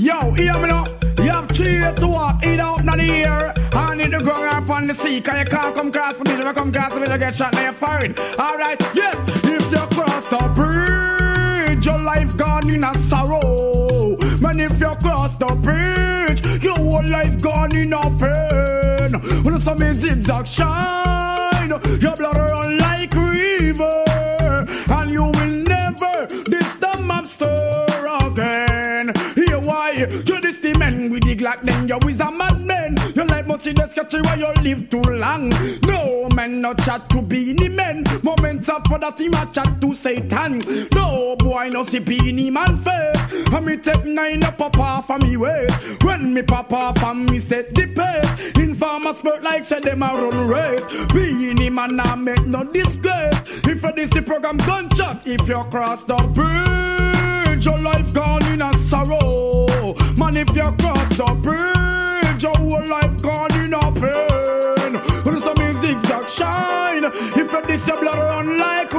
Yo, hear me now. You have 3 to walk, eat out in the air. And in the ground up on the sea. Cause you can't come cross the middle. If you come cross the middle, get shot in your forehead. Alright, yes. If you cross the bridge, your life gone in a sorrow. Man, if you cross the bridge, your whole life gone in a pain. When some zigzag shine, your blood run like river. And you will never diss the monster again. Here why you this the man with the Glock, then you is a madman. Your life must see the sketchy why you live too long. No man no chat to be any man. Moments up for that team a chat to Satan. No boy no see beanie man face. And me take 9 up off of me waist. When me pop off and me set the pace. Informer spurt like said them a run race. Beanie man nah make no disgrace. If you this the program gunshot, if you cross the bridge, your life gone in a sorrow. Man, if you cross the bridge, your whole life gone in a pain. When some zigzag shine, if you this your blood run like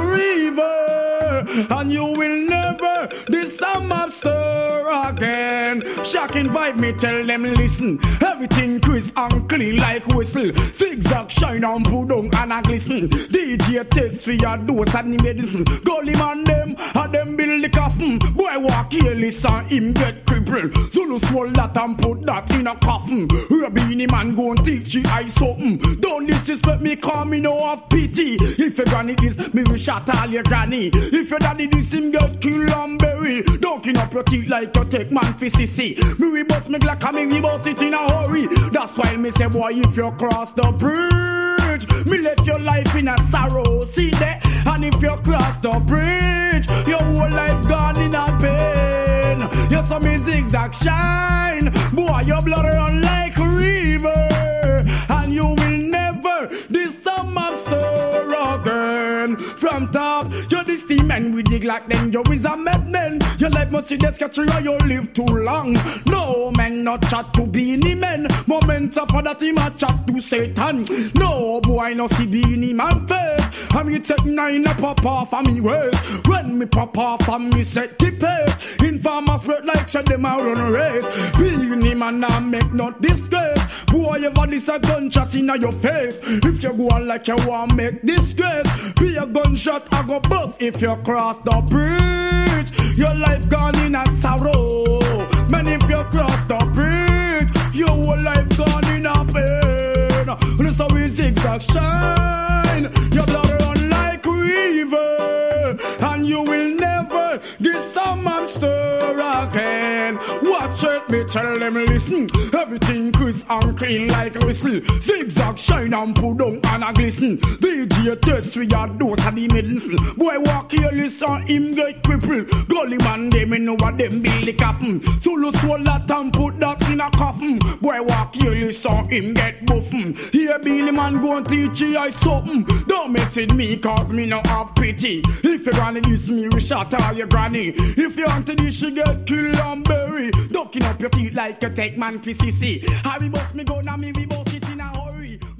river, and you will never this a monster again. Shocking vibe, me tell them listen. Everything crisp and clean like whistle. Zigzag shine and put on and a glisten. DJ test for your dose and the medicine. Gully man them, and them build the coffin. Boy walk here, listen, him get crippled. Zulu swallow that and put that in a coffin. Beanie man go and teach you I something. Don't disrespect me, call me no have pity. If your granny this, me will shot all your granny. If your daddy this, him get kill and bury. Don't clean up your teeth like you take man for sissy. Me we bust me Glock and me we bust it in a hurry. That's why me say boy if you cross the bridge, me left your life in a sorrow. See that? And if you cross the bridge, your whole life gone in a pain. You saw me zigzag shine. Boy your blood run like a river. And you will never this the monster again. From top, you're this the man with the Glock, then you is a madman. Your life must see that sketchy or you live too long. No man not chat to be any man. Moments for that him a chat to Satan. No boy no see be any man face. And me take 9 up off of me waist. When me pop off and me set the pace. Informer spread like said them a run race. Being him and not make no disgrace. Boy ever this a gunshot in your face. If you go on like you want make disgrace, be a gunshot I go bust. If you cross the bridge, your life gone in a sorrow. Man if you cross the bridge, your whole life gone in a pain. Listen we zigzag shine. Your blood run like river. And you will never this a monster again. Watch it, me tell them listen. Everything crisp and clean like a whistle. Zigzag shine and put on and a glisten. DJ test with your dose and the medicine. Boy walk here, listen, him get crippled. Gully man, them in over them build the coffin. Solo swallow that and put that in a coffin. Boy walk here, listen, him get buffin. Here Billy man go and teach you I something. Don't mess with me cause me no have pity. If you granny this me, we shot all your granny. If you want to this, she get killed and bury. Ducking up your teeth like you take man for sissy. Harry bust me go now me we bust it in a hurry.